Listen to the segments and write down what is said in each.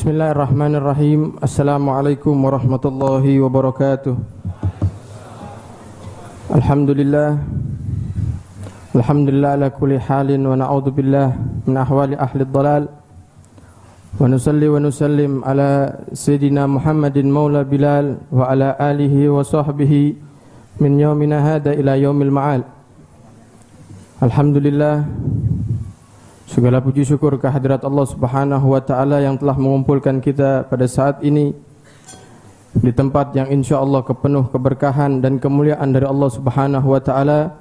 Bismillahirrahmanirrahim. Assalamualaikum warahmatullahi wabarakatuh. Alhamdulillah ala kulli halin wa na'udzubillah min ahwali ahli dhalal wa nusalli wa nusallim ala Sayyidina Muhammadin maula Bilal wa ala alihi wa sahbihi min yaumina hada ila yaumil ma'al. Alhamdulillah, segala puji syukur kehadirat Allah Subhanahu wa taala yang telah mengumpulkan kita pada saat ini di tempat yang insyaallah penuh keberkahan dan kemuliaan dari Allah Subhanahu wa taala,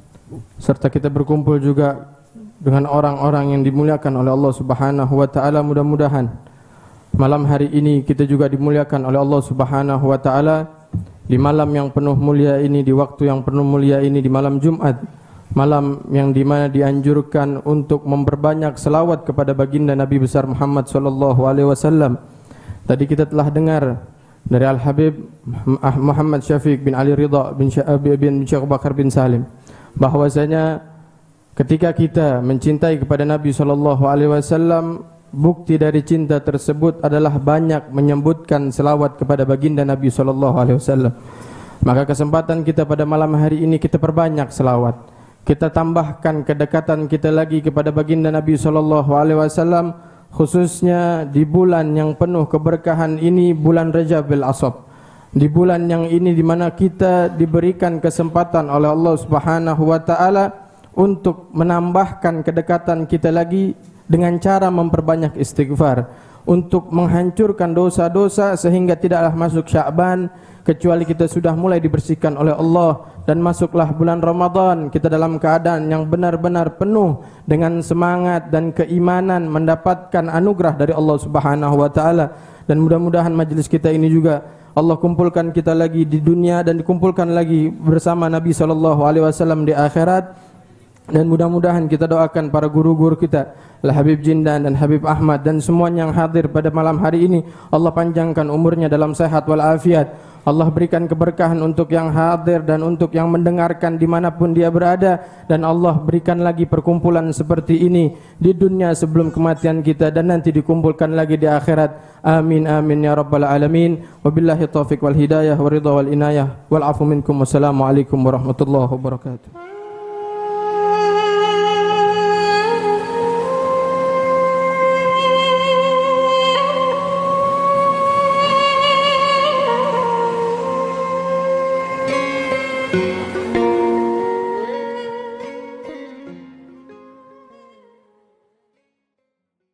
serta kita berkumpul juga dengan orang-orang yang dimuliakan oleh Allah Subhanahu wa taala. Mudah-mudahan malam hari ini kita juga dimuliakan oleh Allah Subhanahu wa taala di malam yang penuh mulia ini, di waktu yang penuh mulia ini, di malam Jumat, malam yang dimana dianjurkan untuk memperbanyak selawat kepada baginda Nabi besar Muhammad sallallahu alaihi wasallam. Tadi kita telah dengar dari Al-Habib Muhammad Syafiq bin Ali Ridha bin Syekh Bakar bin Salim bahwasanya ketika kita mencintai kepada Nabi sallallahu alaihi wasallam, bukti dari cinta tersebut adalah banyak menyebutkan selawat kepada baginda Nabi sallallahu alaihi wasallam. Maka kesempatan kita pada malam hari ini kita perbanyak selawat. Kita tambahkan kedekatan kita lagi kepada baginda Nabi sallallahu alaihi wasallam, khususnya di bulan yang penuh keberkahan ini, bulan Rajabil Ashab. Di bulan yang ini di mana kita diberikan kesempatan oleh Allah Subhanahu wa taala untuk menambahkan kedekatan kita lagi dengan cara memperbanyak istighfar, untuk menghancurkan dosa-dosa sehingga tidaklah masuk Sya'ban kecuali kita sudah mulai dibersihkan oleh Allah, dan masuklah bulan Ramadan kita dalam keadaan yang benar-benar penuh dengan semangat dan keimanan mendapatkan anugerah dari Allah Subhanahu wa taala. Dan mudah-mudahan majlis kita ini juga Allah kumpulkan kita lagi di dunia dan dikumpulkan lagi bersama Nabi sallallahu alaihi wasallam di akhirat. Dan mudah-mudahan kita doakan para guru-guru kita, Al-Habib Jindan dan Habib Ahmad dan semuanya yang hadir pada malam hari ini, Allah panjangkan umurnya dalam sehat walafiat. Allah berikan keberkahan untuk yang hadir dan untuk yang mendengarkan dimanapun dia berada. Dan Allah berikan lagi perkumpulan seperti ini di dunia sebelum kematian kita, dan nanti dikumpulkan lagi di akhirat. Amin amin ya rabbal alamin. Wabillahi taufiq wal hidayah wa ridha wal inayah wal afu minkum. Wassalamualaikum warahmatullahi wabarakatuh.